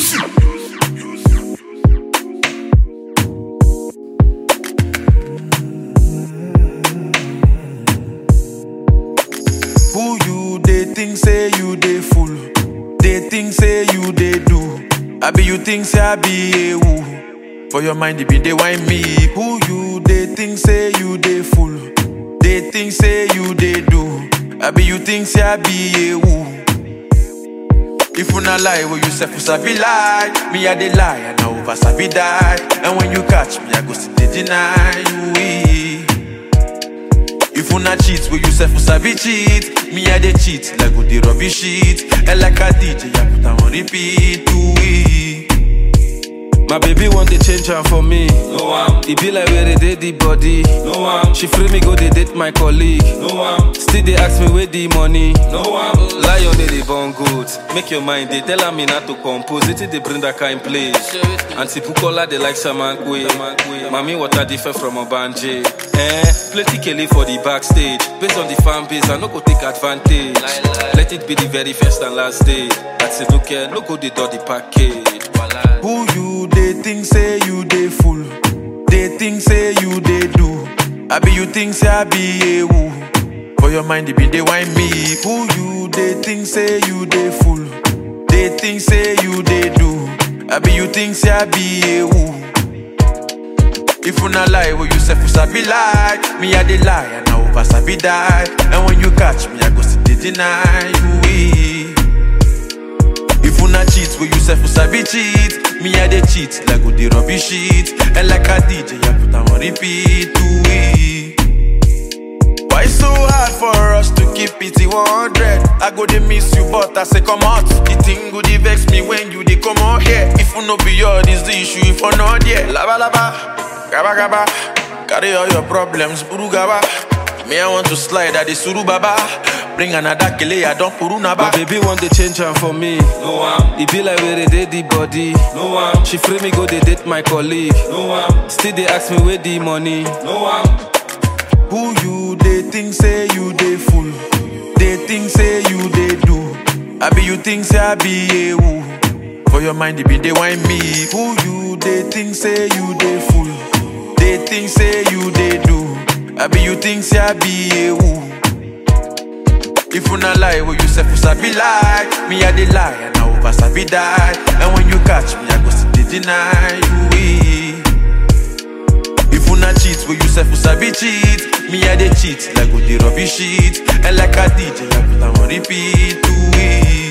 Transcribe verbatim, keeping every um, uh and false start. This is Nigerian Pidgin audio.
Who you they think say you they fool? They think say you they do. I be you think say I be a woo. For your mind it be they whine me. Who you they think say you they fool? They think say you they do. I be you think say I be a woo. If you not lie, will you say for sabi lie? Me I dey lie and I over sabi die. And when you catch me, I go still dey deny you. If you not cheat, will you say for sabi cheat? Me I dey cheat like go the rubbish shit. And like a D J, I put am on repeat. Ooh. My baby want to change her for me. No one. It be like where they did the body. No one. She free me go they date my colleague. No one. Still they ask me where the money. No one. Lie on they born good. Make your mind they tell me not to compose it. They bring that kind place. Auntie Pukola they like Samankwe. Mami water different from Obanje. Eh, plenty Kelly for the backstage. Based on the fan base, I no go take advantage. Let it be the very first and last day. That's it, look here, no go they do the package. Who you they think say you they fool? They think say you they do. I be you think say I be a woo. For your mind it be they whine me. Who you they think say you they fool? They think say you they do. I be you think say I be a woo. If you not lie, will you say for sabi lie? Me I dey lie and I over sabi die. And when you catch me, I go still dey deny you. If you not cheat, will you say for sabi cheat? Me I dey cheat like go the rubbish shit. And like a D J, I put am on repeat. Ooh. Why so hard for us to keep it one hundred? I go dey miss you, but I say come out. The thing go dey vex me when you dey come out here. If you no be your, this the issue. If you not there, laba laba. Gaba gaba, carry all your problems, buru gaba. Me I want to slide at the suru baba. Bring another kele, I don't puru naba. My baby want to change her for me. No one. It be like where they did the body. No one. She free me go they date my colleague. No one. Still they ask me where the money. No one. Who you they think say you they fool? They think say you they do. I be you think say I be a woo. For your mind it be they whine me. Who you they think say you they fool? They think say you they do. I be you think say I be a woo. If you not lie, will you say for sabi lie? Me I dey lie and I over sabi die. And when you catch me, I go still dey deny you. If you not cheat, will you say for sabi cheat? Me I dey cheat like go the rubbish shit. And like a D J, I put am on repeat. Ooh.